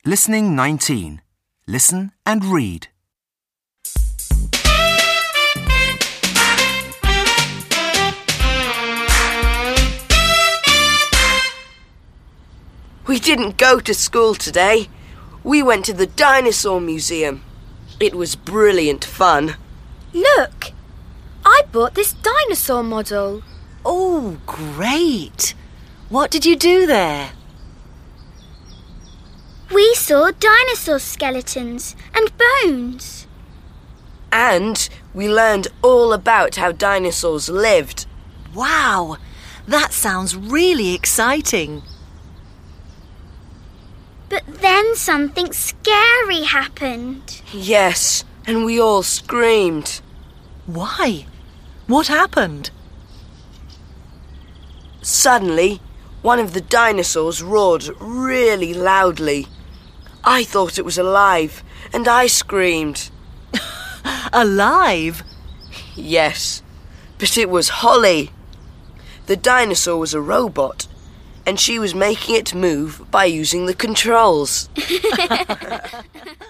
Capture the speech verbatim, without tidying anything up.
Listening nineteen. Listen and read. We didn't go to school today. We went to the Dinosaur Museum. It was brilliant fun. Look! I bought this dinosaur model. Oh, great! What did you do there? We saw dinosaur skeletons and bones. And we learned all about how dinosaurs lived. Wow! That sounds really exciting. But then something scary happened. Yes, and we all screamed. Why? What happened? Suddenly, one of the dinosaurs roared really loudly. I thought it was alive, and I screamed. Alive? Yes, but it was Holly. The dinosaur was a robot, and she was making it move by using the controls.